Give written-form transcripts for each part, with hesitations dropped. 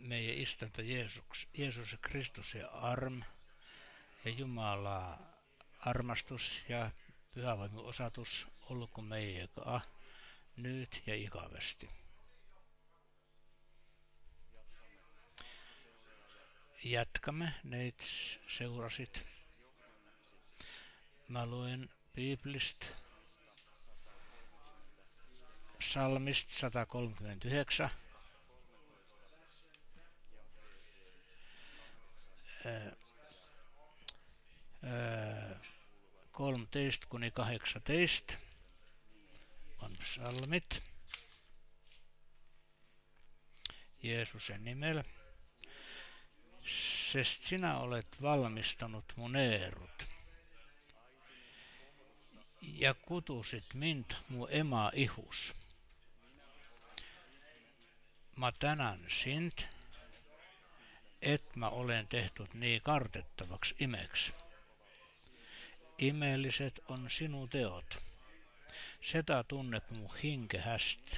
meidän istäntä Jeesus Kristus ja arm ja Jumala armastus ja pyhävaimen osatus olkoon meidän nyt ja ikävästi. Jatkamme, neit seurasit. Mä luen Biblistä Psalmista 139. 13–18 on psalmit Jeesuksen nimellä. Sest sinä olet valmistanut mun eerut ja kutusit mint mu ema ihus. Mä tänään sint, et mä olen tehnyt niin kartettavaksi imeksi. Imeelliset on sinun teot. Sitä tunnep mu hinke häst.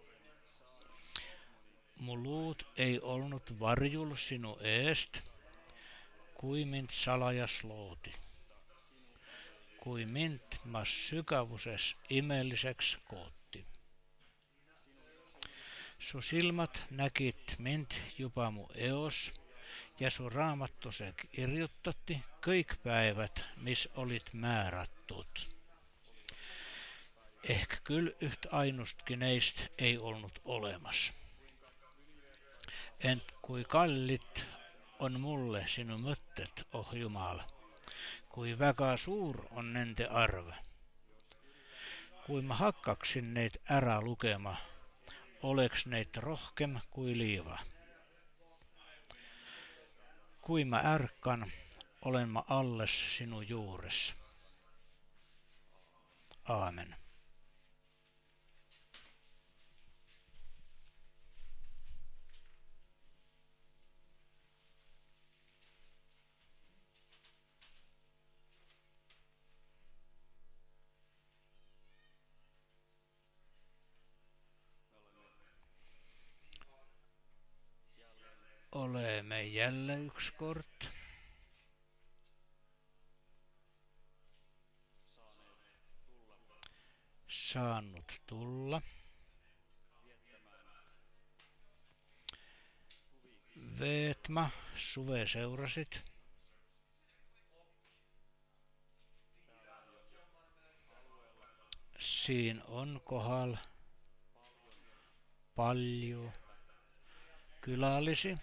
Mu luut ei ollut varjul sinu eest, kui mint salajas looti. Kui mint mas sykävuses imeelliseksi kootti. Su silmat näkit mint jopa mu eos, ja su raamattu se kirjoittatti kõik päivät, mis olit määrättut. Ehkä kyll yht ainustkin neist ei ollut olemas. Ent kui kallit on mulle sinu mõtted, oh Jumal, kui väga suur on nende arv. Kui ma hakkaksin neid ära lugema, oleks neid rohkem kui liiva. Kui mä ärkan, olen mä alles sinu juures. Aamen. Olemme jälleen yksi kort. Saanut tulla. Veetma suve seurasit. Siin on kohdalla paljon kylällisi.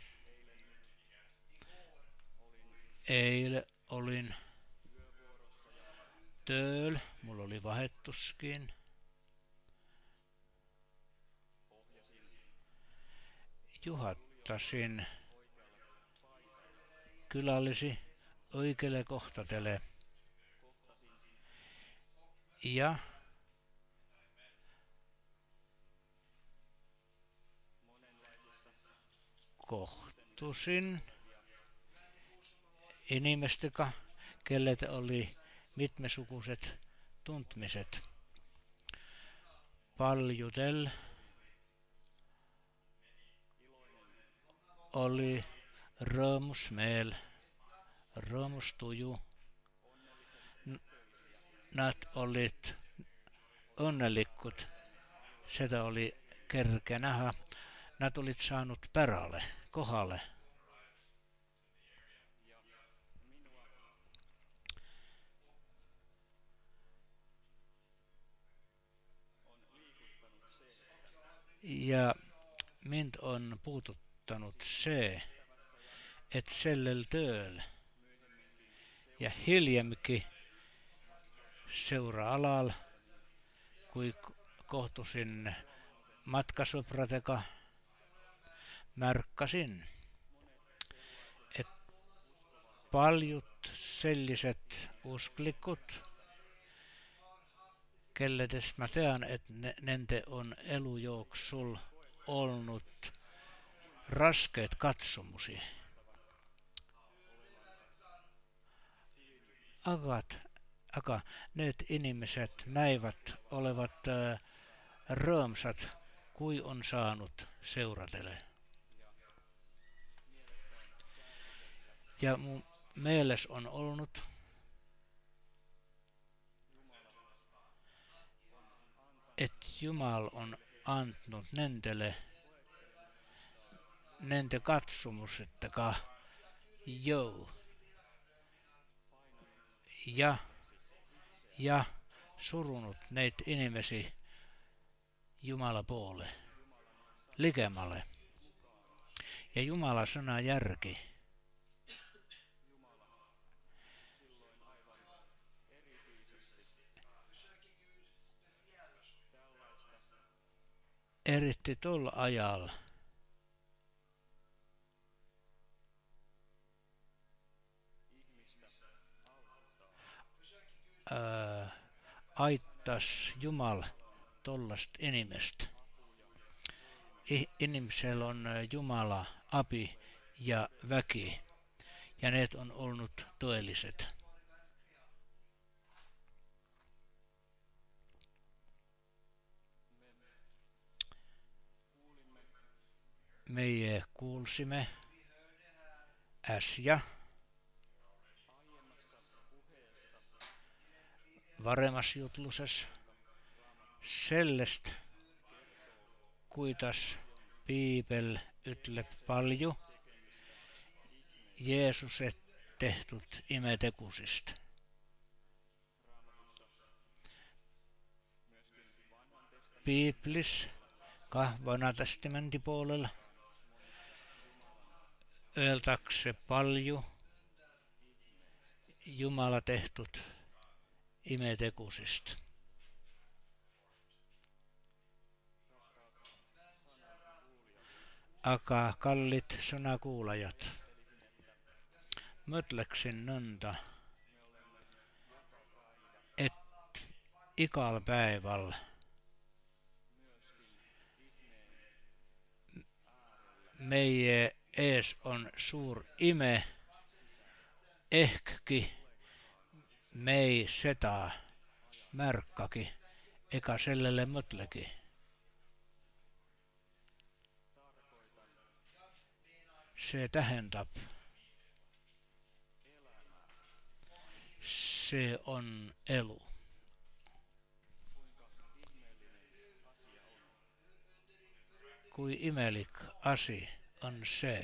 Eile olin tööl, mulla oli vahettuskin. Juhattasin kylällisi oikealle kohtatele ja kohtusin inimesteka, kelle oli mitmesukuiset tuntmiset. Paljutel oli rõõmusmeel, rõõmustuju. Nad olid õnnelikud, seda oli kerge näha. Nad olid saanud pärale, kohale. Ja mind on puuduttanut se, että sellel tööl ja hiljemminkin seura-alal, kui kohtusin matkasõpradega, märkasin, että paljut selliset usklikud, kelledest mä tean, että nende on elujooksul ollut raskeet katsomusi. Aga need inimeset näivät olevat rõõmsad, kui on saanut seuratele. Ja mun mieles on ollut, että Jumal on antanut nente katsomus, että joo, ja, ja surunut neitä inimesi Jumala puole, likemalle. Ja Jumala sana järki eritti tuolla ajalla aittas Jumal tollast inimestä. Inimisellä on Jumala api ja väki, ja ne on ollut todelliset. Me kuulsimme äsja varemas jutluses sellest, kuitas Piipel ytle palju Jeesuset tehtut imetekusista. Piiplis Vanha testamentin puolella öeltakse palju Jumala tehtut imetekusista. Aga kallit sõnakuulajad, mõtleksin nõnda, et igal päeval meie ees on suur ime, ehkki me ei seda märkagi ega sellele mõtlegi. See tähendab, see on elu. Kui imelik asi on see.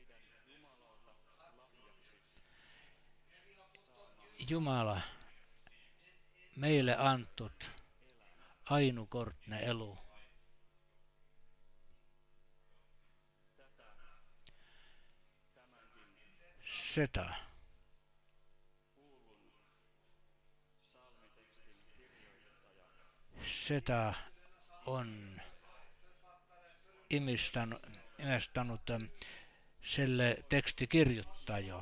Jumala meille antud ainukordne elu. Sitä on imistanut selle tekstikirjoittaja.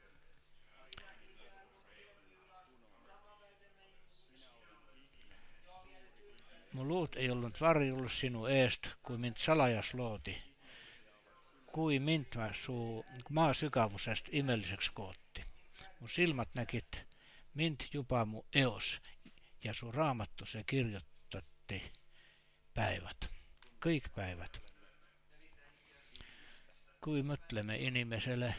Mun luut ei ollut varjulla sinu eest, kui mind salajas loodi. Kui mind suu maa sügavusest imelliseksi kootti. Mun silmät näkit mind juba mu eos ja su raamattu se kirjoittatti päivät. Kõik päivät. Kui mõtleme inimesele,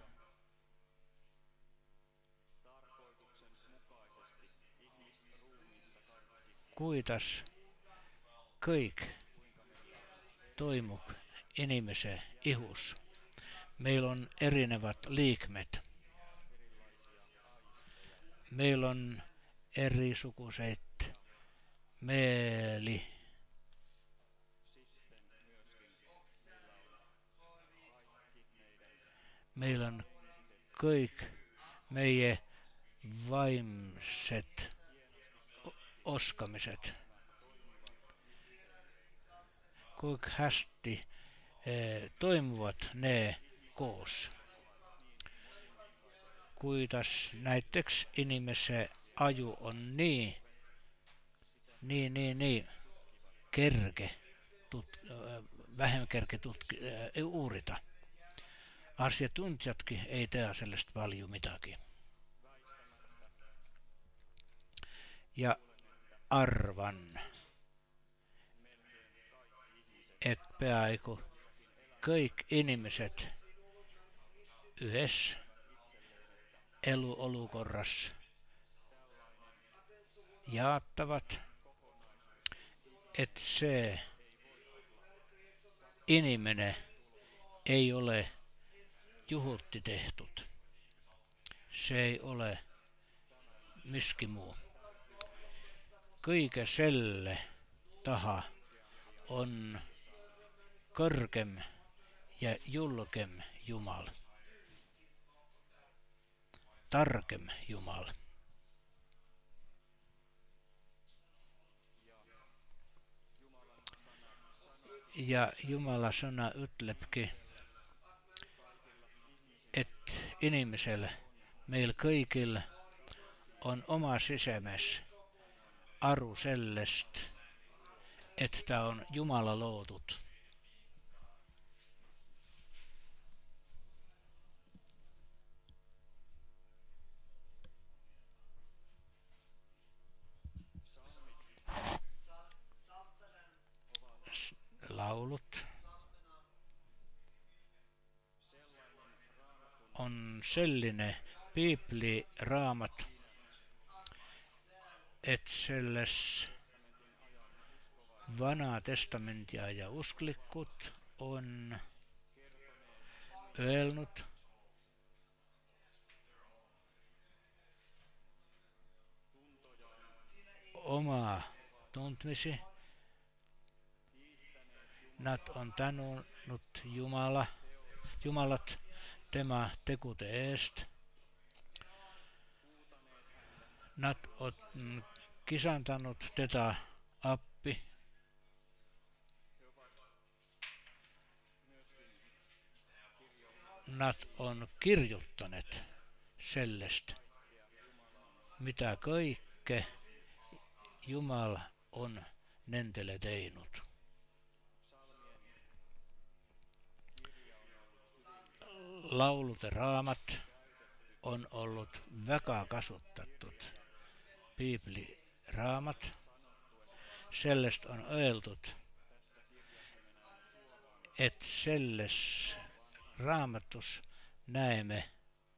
kuidas kõik toimub inimese ihus. Meil on erinevat liikmed. Meil on erisuguseid meeli. Meil on kõik meie vaimsed oskamised. Kuinka hästi toimuvat ne koos. Kuidas näiteks inimese aju on niin kerke, vähem kerke uurita. Asiantuntijatkin ei tee sellaista paljon mitäkin. Ja arvan, että peaaegu kõik inimesed yhdessä eluolukorras jaattavat, että se inimene ei ole juhutti tehtut. Se ei ole miski muu. Kõige selle taha on kõrgem ja julgem Jumal. Targem Jumal. Ja Jumala sana ütlebki, et inimesel, meil kõigil on oma sisemes aru sellest, et ta on Jumala loodud. Laulut on selline piibliraamat, et selles Vana testamentia ja usklikud on öelnud, oma tundmisi. Nad on tänunut Jumalat tema tegude eest. Nad on kisantanut teda appi. Nad on kirjuttaneet sellest, mitä kõike Jumal on nendele teinud. Laulude raamat on ollut väga kasutatud piibliraamat. Sellest on öeldud, et selles raamatus näemme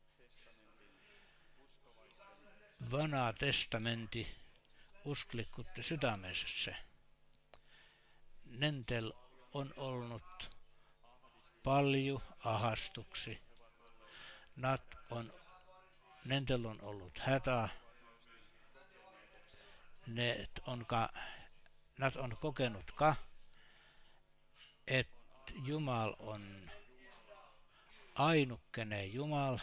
Vana testamentti usklikute sydämessä. Nendel on ollut paljon ahastuksi. Nendel on ollut hätä. Nad on kokenut että Jumal on ainukkene Jumal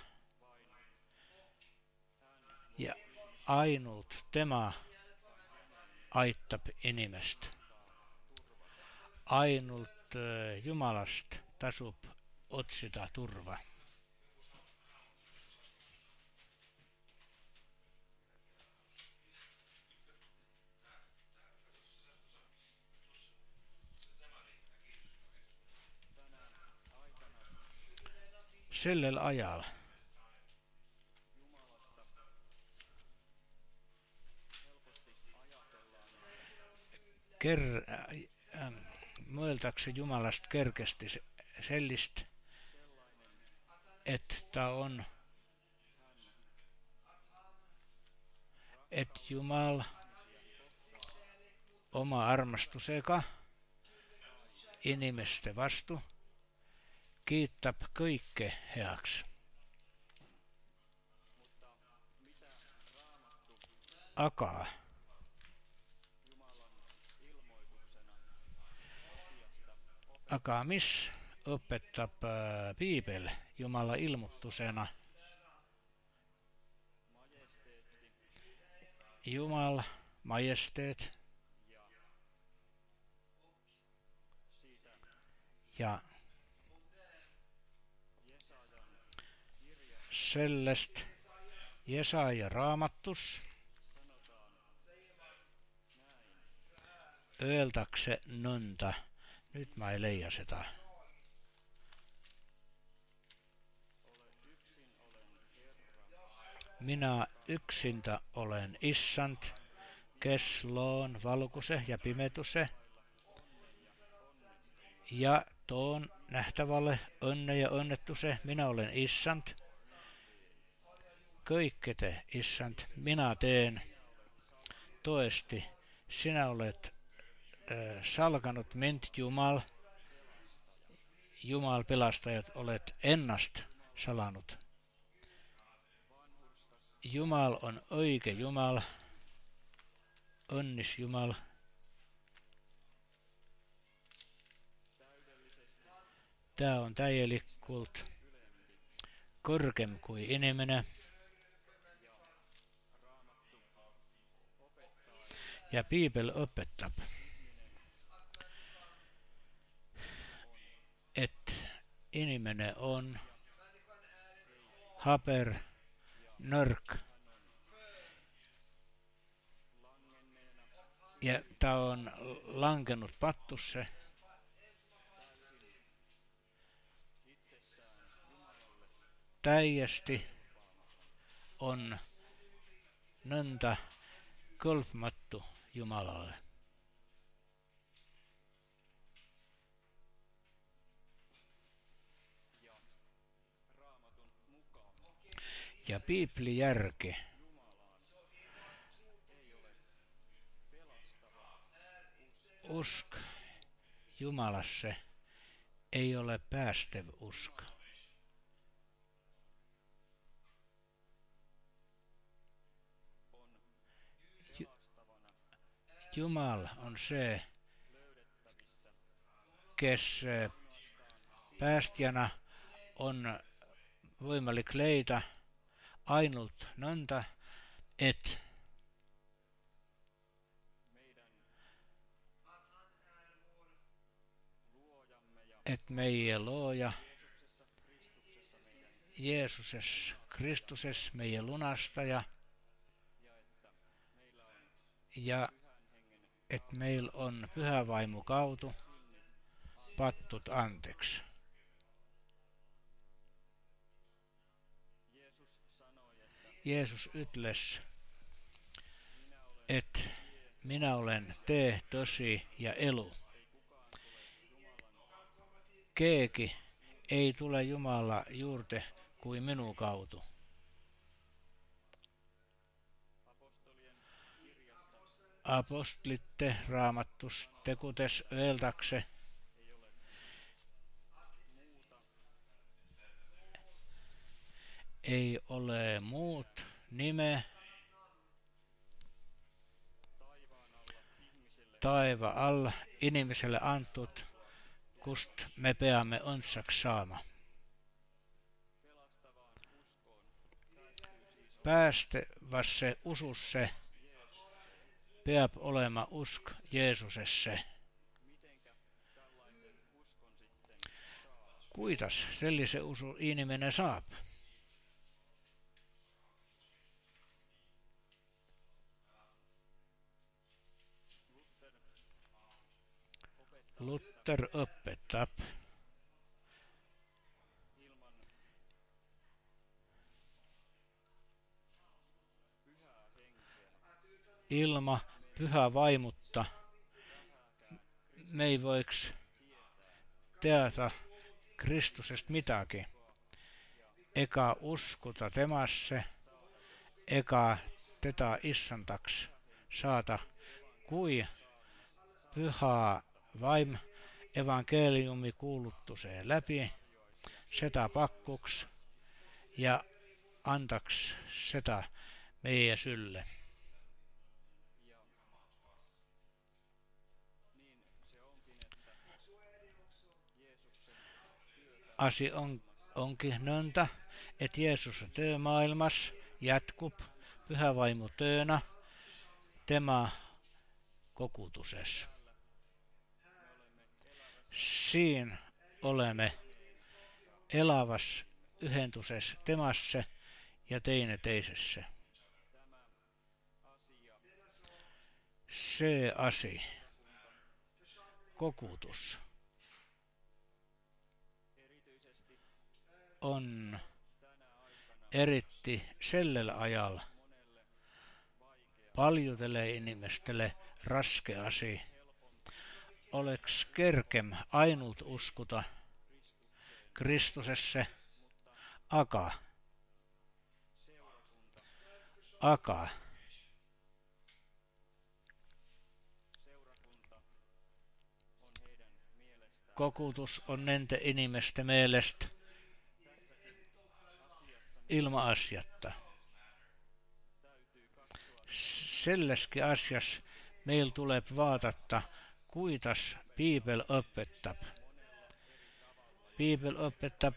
ja ainut tema aittab inimest. Ainult Jumalast tasub otsida turva. Sellel ajal mõeldakse Jumalast kergesti sellist, et Jumal oma armastusega inimeste vastu kiitab kõike heaks. Aga mis õpetab piibel Jumala ilmutusena? Jumal majesteet ja sellest Jesaja raamatus öeldakse nõnda. Nyt mä ei leia sitä. Minä yksintä olen issand, kes loon valkuse ja pimetuse ja toon nähtävälle õnne ja õnnetuse. Minä olen issand, köikkete, issand, minä teen toesti. Sinä olet salkanut mind, Jumal. Jumal pelastajat olet ennast salanut. Jumal on õige Jumal, õnnis Jumal. Tää on täielikult kõrgem kui inimene. Ja Piibel õpetab, et inimene on haber, nõrk ja ta on langenut pattusse. Täiesti on nõnda kõlbmatu Jumalalle. Ja Piibli järgi usk Jumalasse ei ole päästev usk. Jumal on se, kes päästjänä on võimalik leida ainult nõnda, et meie looja Jeesuses Kristuses, meie lunastaja, ja et meil on Pyhä Vaimu kaudu pattut anteeksi. Jeesus ütles, että minä olen tee, tosi ja elu. Keegi ei tule Jumala juurte kuin minun kautu. Apostolitte raamattus tekutes öeldakse, ei ole muut nime taiva alla inimiselle antut, kust me peame õndsaks saama. Päästevasse ususse peab olema usk Jeesusesse. Kuidas sellise usu inimene saab? Luther õpetab, ilma Pyhä Vaimutta me ei voiks teada Kristusest midagi, ega uskuta temasse, ega teda issandaks saada, kui Pyhä Vaim evankeliumi kuulutuseen läpi, seda pakkuks ja andaks seda meie sylle. Asi onkin nõnda, että Jeesuksen työ maailmas jatkub Pyhä Vaimu työnä tema kokutuses. Siin olemme elavas yhentuses temasse ja teine teisessä. Se asi, kokutus, on eritti sellel ajal paljudelle inimestele raske asi. Oleks kerkem ainult uskuta Kristusesse, aga Aka. Kokutus on nente inimeste mielestä ilma-asiatta. Selleskin asias meil tuleb vaadata, kuidas Piibel õpetab. Piibel õpetab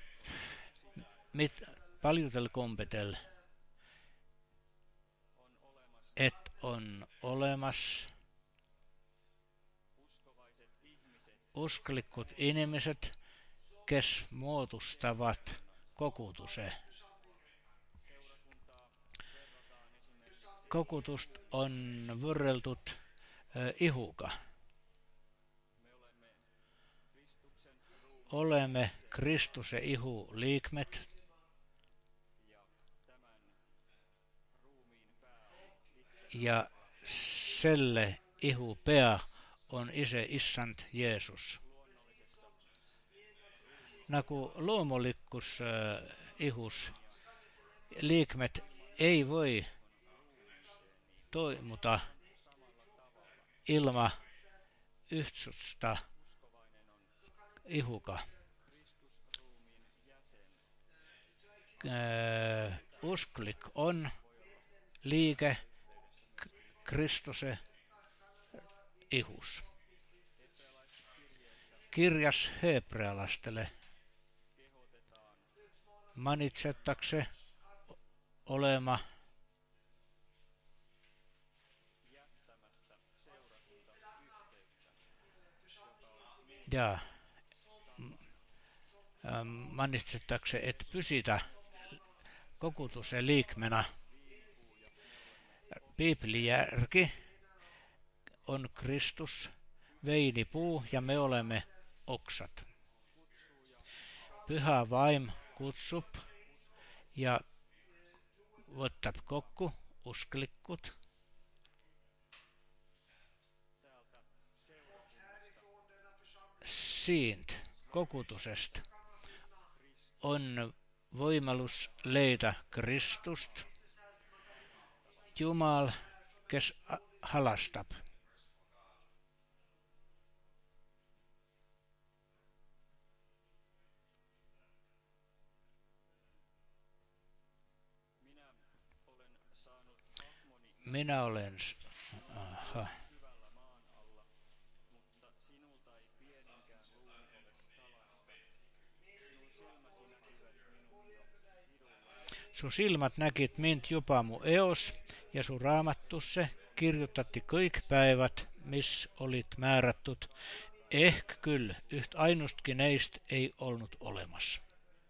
paljudel kombetel, et on olemas usklikud inimesed, kes moodustavat koguduse. Kogudust on võrreldud ihuga. Olemme Kristuse ihu liikmed ja selle ihu pea on ise issand Jeesus. Nagu loomulikus ihus liikmed ei voi toimuda ilma ühtsusta ihuga. Usklik on liige Kristuse ihus. Kirjas hebrealastele manitsetakse olema ja manitsetakse, et pysitä koguduse liikmena. Piibli järgi on Kristus veinipuu ja me olemme oksat. Pyhä vaim kutsub ja võtab kokku usklikud Siind kogudusest on võimalus leida Kristust, Jumal, kes halastab. Minä olen Su silmät näkit mind juba mu eos ja su raamatusse kirjutati kõik päevad, mis olid määratud, ehk küll üht ainustki neist ei olnud olemas.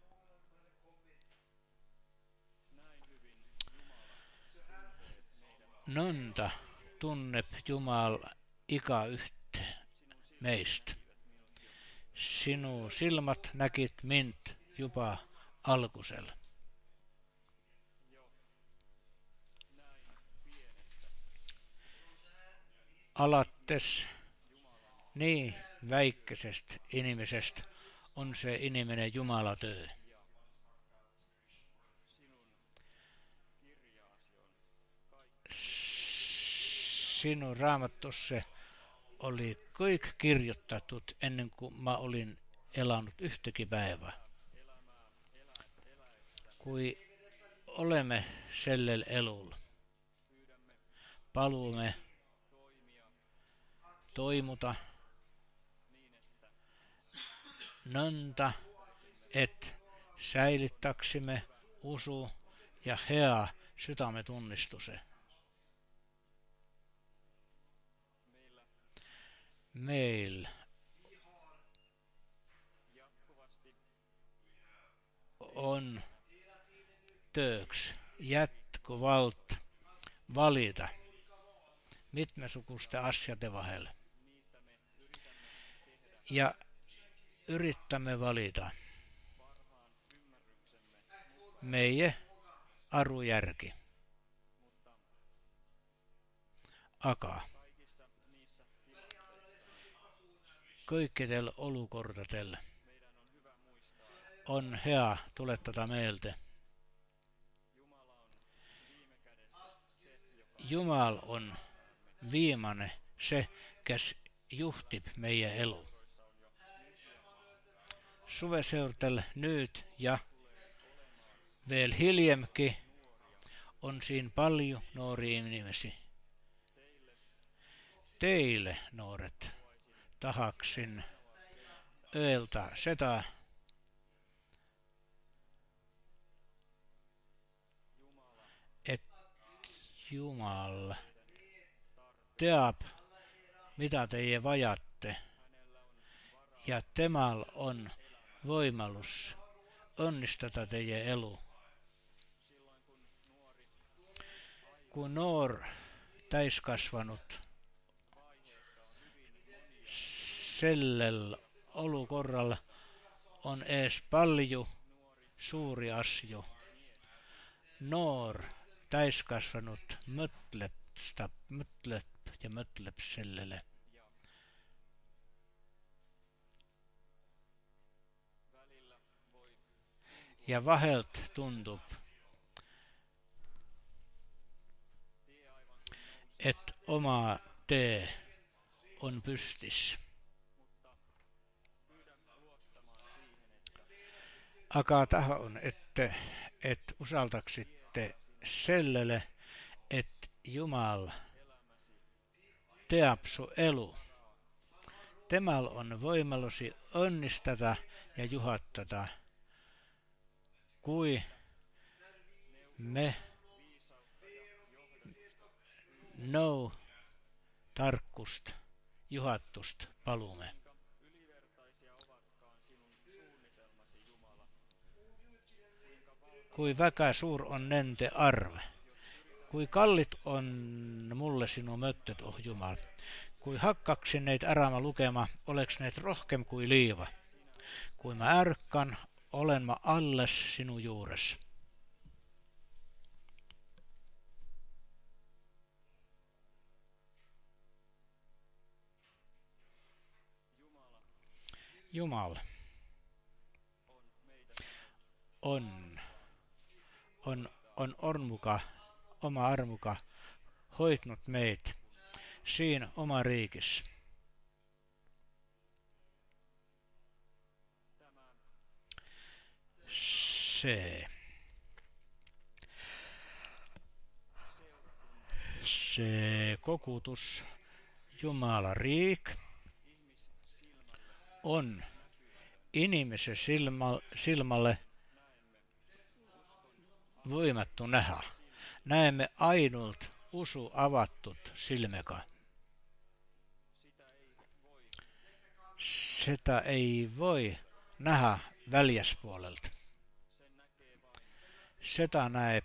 Nõnda tunneb Jumal igaüht meist. Sinu silmät nägid mind juba algusel. Alates nii väikesest inimesest on see inimene Jumala töö. Sinu raamatusse oli kõik kirjoitetut ennen kuin mä olin elanud yhtäkin päivää. Kui olemme sellel elulla, paluumme toimuta nõnda, et säilittäksimme usu ja hea sydämetunnistuse. Meil on tööks jätkuvalt valida mitmesuguste asioiden vahel. Ja yritämme valida meie arujärgi. Aga kõikidel olukordadel on hea tuletada meelde, Jumal on viimane se, kes juhtib meie elu. Suveseurtel nüüd ja veel hiljemki on siin paljon nuoria inimesi. Teille, nooret, tahaksin öelda seda, että Jumal teab, mitä teie vajatte, ja temal on voimalus onnistada teie elu. Kun noor täiskasvanut sellel olukorralla on ees paljon suuri asju. Noor täiskasvanut mõtleb sellele. Ja vahelt tundub, että oma tee on pystis. Aga tahon, että usaltaksitte sellele, että Jumal teab su elu. Temal on voimalusi onnistada ja juhattada, kui me tarkkust, juhattust palume. Kui väga suur on nende arv. Kui kallit on mulle sinu mõtted, oh Jumal. Kui hakkaksin neid ärama lugema, oleks need rohkem kui liiva. Kui ma ärkan, olen ma alles sinu juures. Jumal on oma armuka hoitnut meid siinä oma riikis. Se kokutus Jumala riik on inimisen silmalle voimattu nähdä. Näemme ainult usu avattut silmeka. Sitä ei voi nähdä väljäspuolelta. Sitä näeb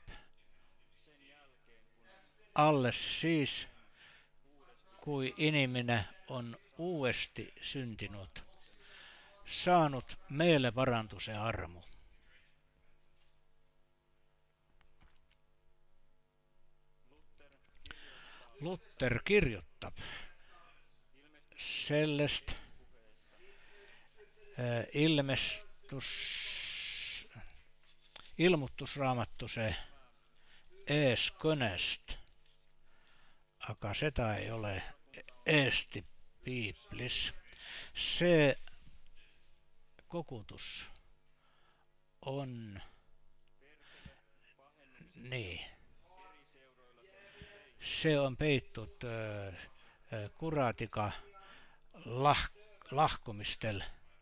alles siis, kui inimene on uudesti syntinut, saanut meeleparantuse armu. Luther kirjoittab sellest ilmoitusraamatuse eeskõnest, aga seda ei ole Eesti piiblis. See kogutus on nii. Se on peittud kuradiga lahkomistel,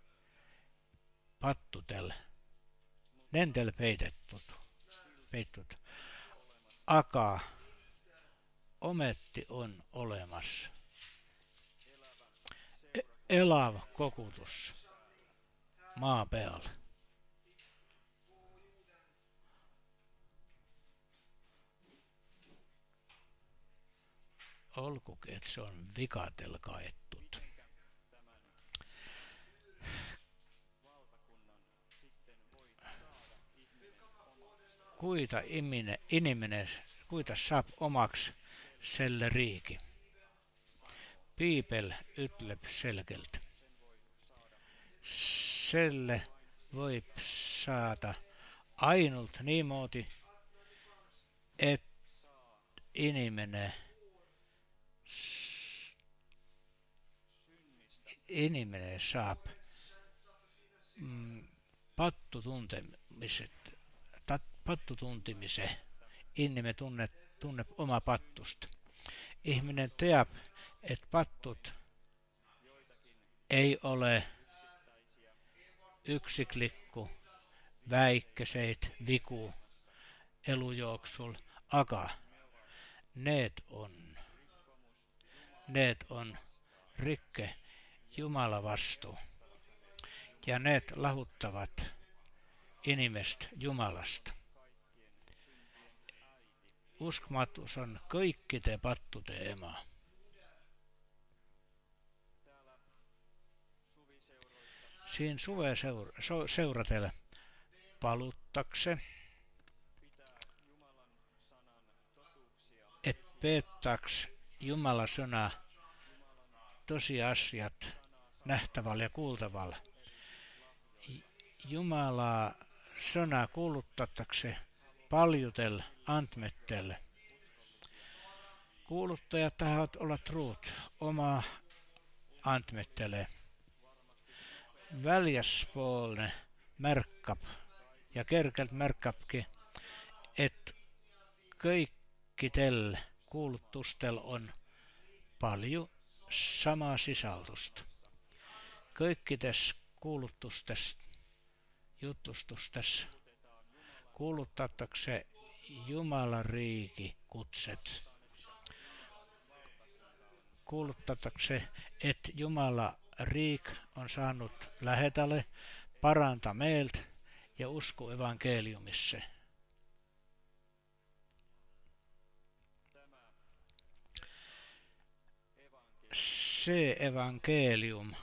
pattudel, nendel peittud. Aga ometi on olemas elav kogutus maa peal. Olgugi, että se on vigadel kaettut. Kuita saab omaks selle riigi. Piibel ütleb selgelt. Selle võib saada ainult niimoodi, et inimene saab pattutuntimise. Inime tunne oma pattust. Ihminen teab, että pattut ei ole yksiklikku, väikkäseit, viku, elujuoksul, aga need on rikke Jumala vastu ja need lahuttavat inimest Jumalasta. Uskomatus on kõikide pattude ema. Siin suve seuratella paluttakse, et peettaks Jumala sõna tosiasiat nähtävällä ja kuultavalla. Jumala sõna kuuluttatakse paljutel andmetel. Kuuluttajat tahavat olla truut oma andmetele. Väljäspoolne märkab ja kerkelt märkabki, että kõikidel kuulutustel on paljon samaa sisältöstä. Kõikides kuulutustes, jutustustes kuuluttatakse Jumalan riiki kutset. Kuuluttatakse, että Jumala riik on saanut lähetälle paranta meiltä ja usko evankeliumissa. Se evankelium,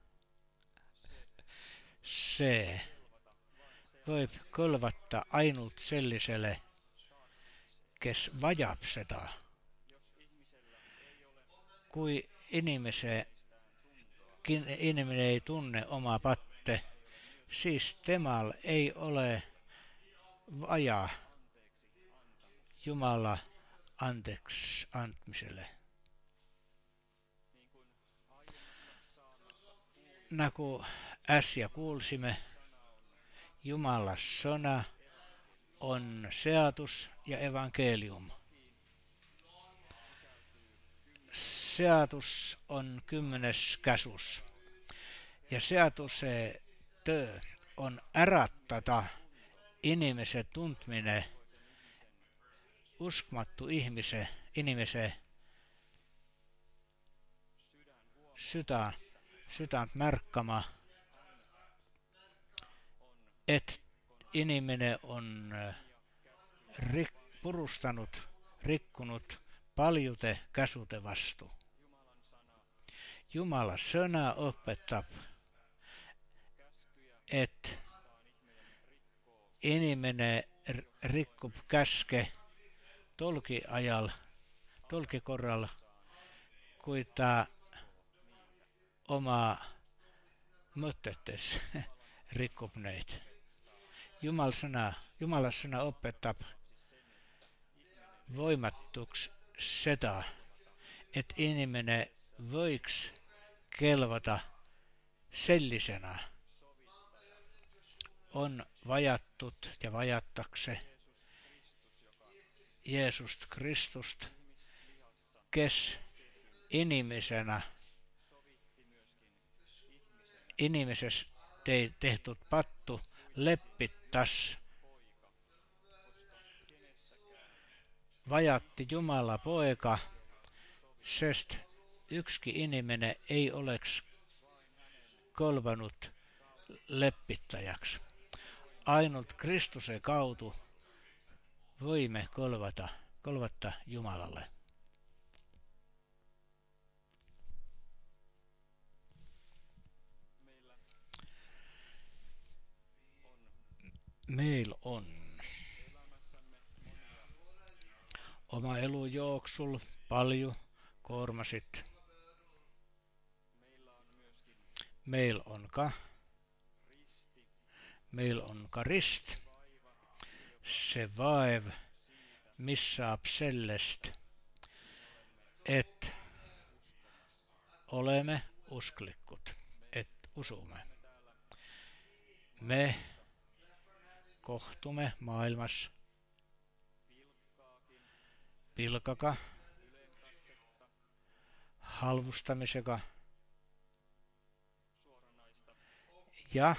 se voi kolvatta ainult selliselle, kes vajab seda. Kui inimene ei tunne omaa patte, siis temal ei ole vaja Jumala anteeksi antmiselle. Nagu äsja kuulsimme, Jumala sõna on seadus ja evankelium. Seadus on 10. käsus ja seaduse töö on ärattada inimese tuntmine uskomattu inimese sydän märkama, että inimene on rikkunut paljute käsute vastu. Jumala sõna opettab, että inimene rikkub käske tolkikorral, kui ta oma mõtetes rikkub neid. Jumala sõna opettab voimatuks seda, että inimene võiks kelvata sellisena. On vajatud ja vajatakse Jeesust Kristust, kes inimeses tehtud pattu leppittas. Vajatti Jumala poika, sest ykski inimene ei oleks kolvanut leppittäjäksi. Ainut Kristuse kaudu voimme kolvata Jumalalle. Meil on oma elujuoksul paljon koormasit. Meil on ka rist, se vaev, missä saab sellest, että olemme usklikkut, että usumme. Me kohtumme maailmassa pilkaka, halvustamiseka ja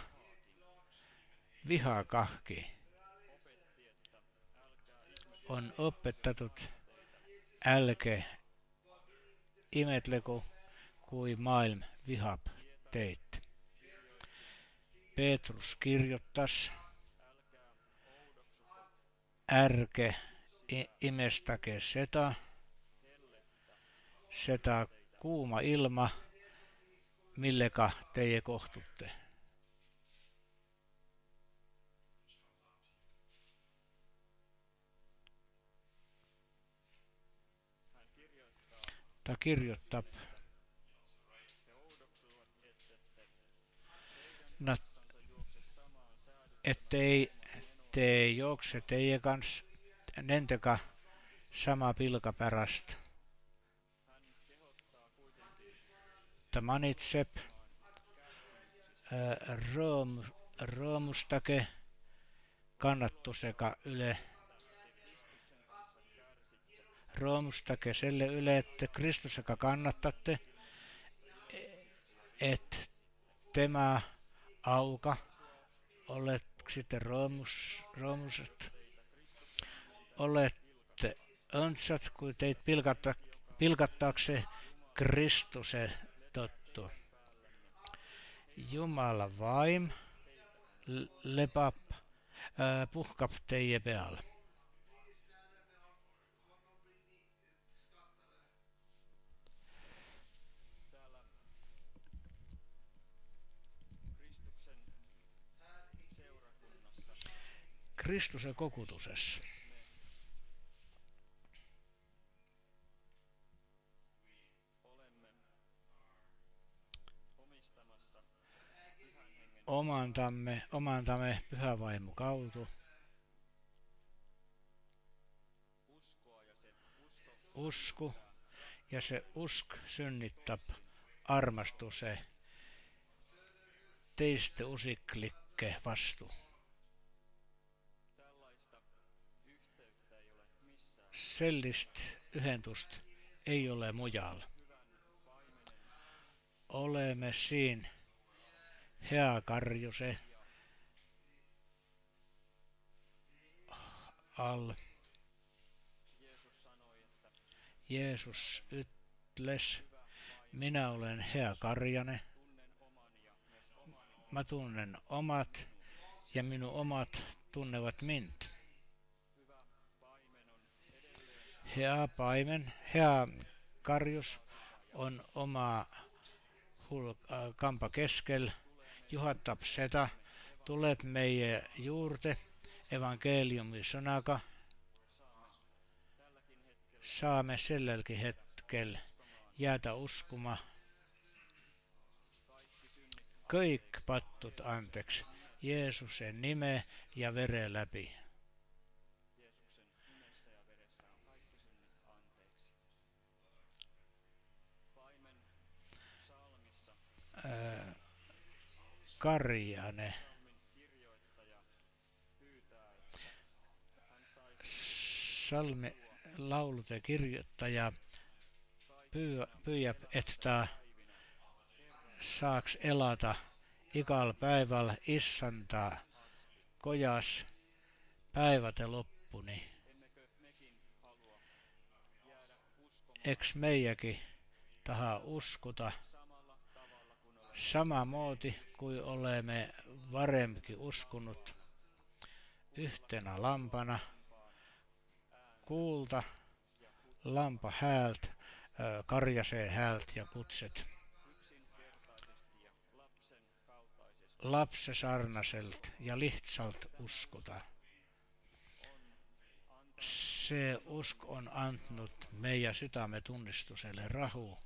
vihakahki on opettatut älke imetleku kui maailm vihab teid. Peetrus kirjoittas, ärge imestage seda kuuma ilma, millega teie kohtutte. Ta kirjoittab, ettei te juokse teie kans nendega sama pilka pärast. Ta manitseb, rõõmustage kannatusega üle. Rõõmustage selle üle, et te Kristusega kannatate, et tema auga oleksite rõõmusad. Olette õndsad, kui teid pilgatakse Kristuse tõttu. Jumala vaim puhkab teie peal. Kristuse koguduses omandamme Pyhä Vaimu kaudu usku, ja se usk synnyttäb armastuse teiste usiklikke vastu. Sellist ühendust ei ole mujal. Olemme siin hea karjuse all. Jeesus ütles, minä olen hea karjane. Mä tunnen omat ja minun omat tunnevat mind. Hea karjus on oma kampa keskel, juhatab seda, tuleb meie juurde evankeliumi sõnaga. Saamme sellelgi hetkel jäädä uskuma. Kõik pattud anteeksi Jeesuse nime ja vere läbi. Karjane. Salmi laulute kirjoittaja pyyab, että saaks elada igal päiväl issanda kojas päiväte loppuni. Eks meijäkin taha uskuta samamoodi kuin olemme varemmin uskunut yhtenä lampana kuulta lampa häältä, karjasee häältä ja kutset lapsesarnaselt ja lihtsalt uskuta. Se usk on antanut meidän sydämen tunnistuselle rahu.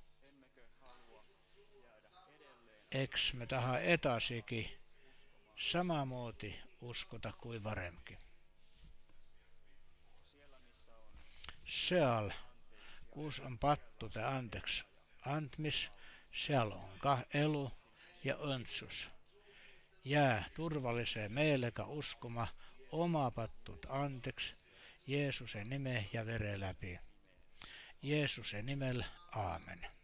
Eks me taha edasikin samamoodi uskota kuin varemmin. Seal kus on pattude anteks antmis, seal on kah elu ja õndsus. Jää turvalliseen meelega uskoma oma pattud anteks Jeesuse nime ja vere läbi. Jeesuse nimel, aamen.